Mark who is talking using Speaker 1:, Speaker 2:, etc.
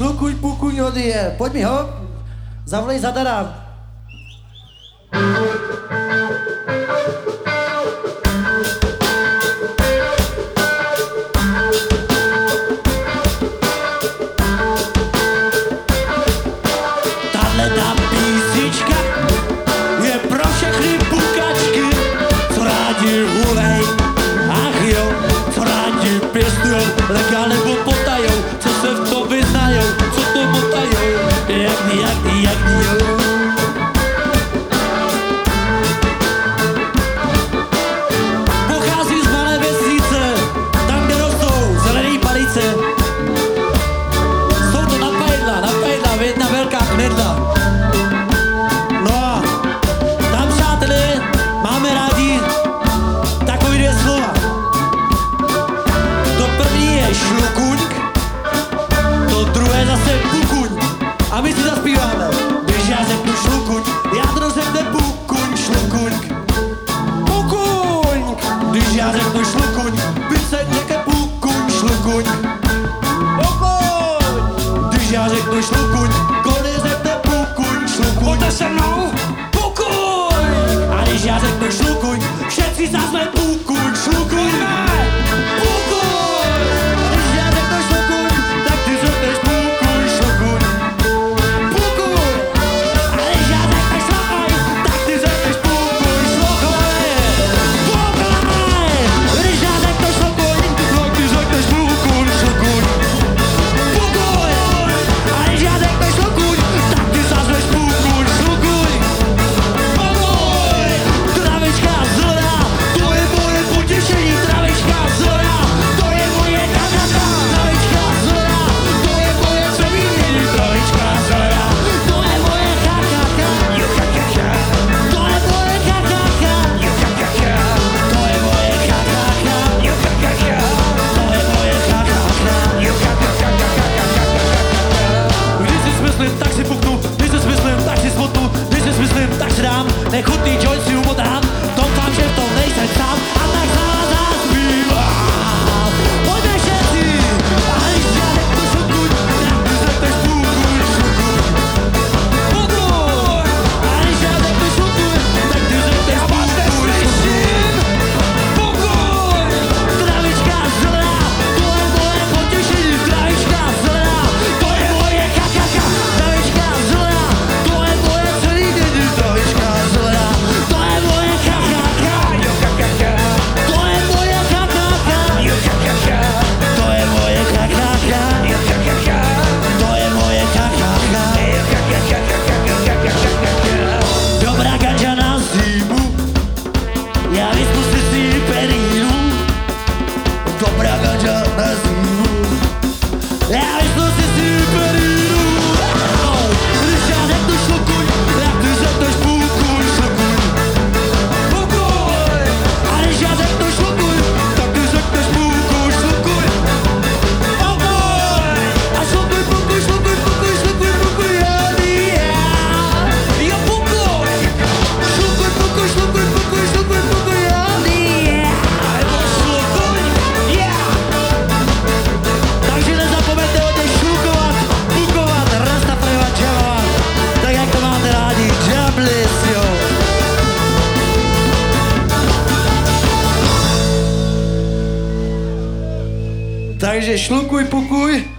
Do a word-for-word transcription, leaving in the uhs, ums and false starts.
Speaker 1: Šlukuj, pukuň, odje. Pojď mi ho. Zavolej zadara.
Speaker 2: Tahle ta písnička je pro všechny pukačky, co rádi hulej. Ach jo, co rádi pěstujou, legálně nebo potajou, co se v tom vyznajou, co to motajou, jak ní, jak ní, jak ní, jo. Pochází z malé vesnice, tam, kde rostou zelený palice. Jsou to napajdla, napajdla, jedna velká knedla. No a tam, přátelé, máme rádi takový dvě slova. To první je šlukuňk, to druhé zase pukuň. A my si zaspíváme. Když já řeknu šlukuň, jádro řekne pukuň, šlukuňk. Pukuň! Když já řeknu šlukuň, pice řekne pukuň, šlukuň. Pukuň! Když já řeknu šlukuň, koně řekne pukuň, šlukuň. Pojďte se mnou! Pukuň! A když já řeknu šlukuň, všetci zazme pukuň, šlukuň. Pukuň! Když já řeknu šlukuň, tak ty řekneš pukuň, šlukuň. Pukuň! A když já řeknu šlukuň, tak ty řekneš pukuň, šlukuň. Pukuň! Když já řeknu šlukuň, tak ty řekneš pukuň, šlukuň. Pukuň! A když já řeknu šlukuň, tak ty zazveš pukuň, šlukuň. Pukuň! Travička zelená, to je moje potěšení, travička zelená, to je moje kakaka. Travička zelená, to je moje přemínění, travička zelená, to je moje kakaka. To je moje kakaka. To je moje kakaka. To je moje kakaka. Když si smyslím, tak si puknu, když si smyslím, tak si smutnu, když si smyslím, tak si dám, nechutný joint si umotám, doufám, že v tom nejsem sám a tak za vás zaspívám. Pojďme všetci, a když já řeknu šlukuň, tak ty řekneš pukuň, šlukuň. Pukuň! A když já řeknu šlukuň, tak ty řekneš pukuň, šlukuň. Pukuň! Travička zelená, to je moje potěšení, travička zelená, to je moje kakaka. Travička zelená, to je moje celý den, travička zelená, to je moje kakaka. To je moje kakaka. To je moje kakaka. To je moje kakaka. Dobrá ganža na zimu, já vyspnu si si perínu. Dobrá ganža na zimu, já vyspnu si si perínu. Když já řeknu šlukuň, tak ty řekneš pukuň, šlukuň. Pukuň! A když já řeknu šlukuň, tak ty řekneš pukuň, šlukuň. Pukuň! A šlukuň, pukuň, šlukuň, pukuň, šlukuň, pukuň, jo, pukuň! Šlukuň, pukuň, šlukuň, pukuň, šlukuň, pukuň, jo, nebo šlukuň, yeah! Takže nezapomeňte o těch šlukovat, pukovat, rastafrovat, džemovat, tak jak to máte rádi, džablis, jo!
Speaker 1: Takže šlukuj, pukuj.